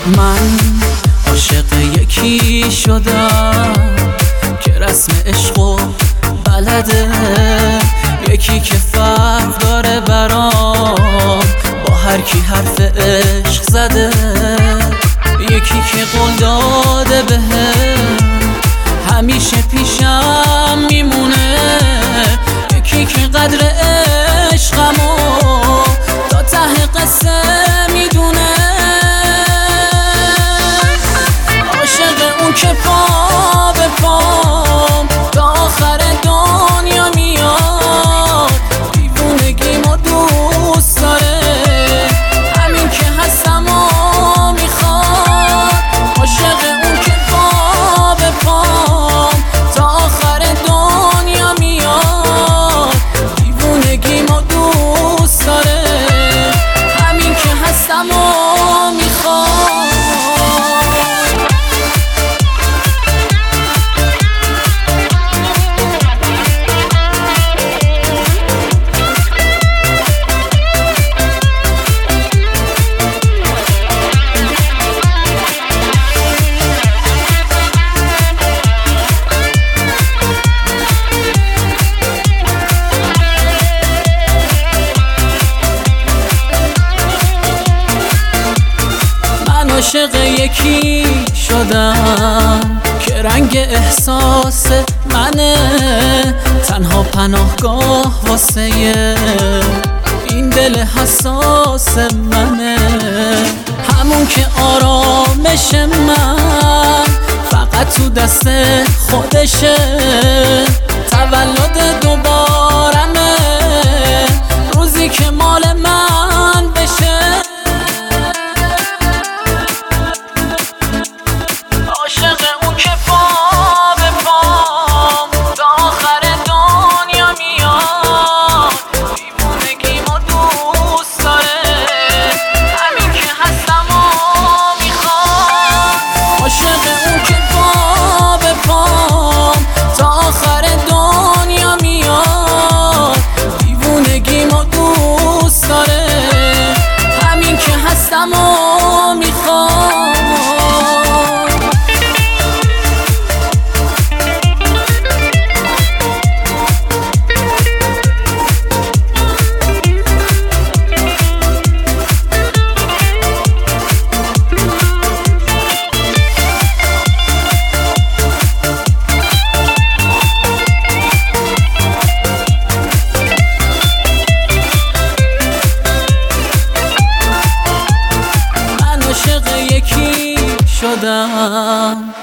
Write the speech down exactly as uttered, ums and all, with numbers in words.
من عاشق یکی شدم که رسم عشقو بلده، یکی که فرق داره برام با هر کی حرف عشق زده، یکی که قول داده بهم همیشه پیشم میمونه، یکی که قدر عشقمو تا ته قصه میدونه، عاشق اون که پا به پام تا آخر دنیا میاد، دیوونگیمو دوست داره، همین که هستم و میخواد، عاشق اون که پا به پام تا آخر دنیا میاد، دیوونگیمو دوست داره، همین که هستم و میخواد. عاشق یکی شدم که رنگ احساس منه، تنها پناهگاه واسه این دل حساس منه، همون که آرامش من فقط تو دست خودشه، تولد دوبارمه روزی که مال من بشه، عاشق اون که پا به پام تا آخر دنیا میاد، دیوونگیمو دوست داره، همین که هستم و میخواد، عاشق اون که پا به پام تا آخر دنیا میاد، دیوونگیمو دوست داره، همین که هستم و میخواد. عاشق یکی شدم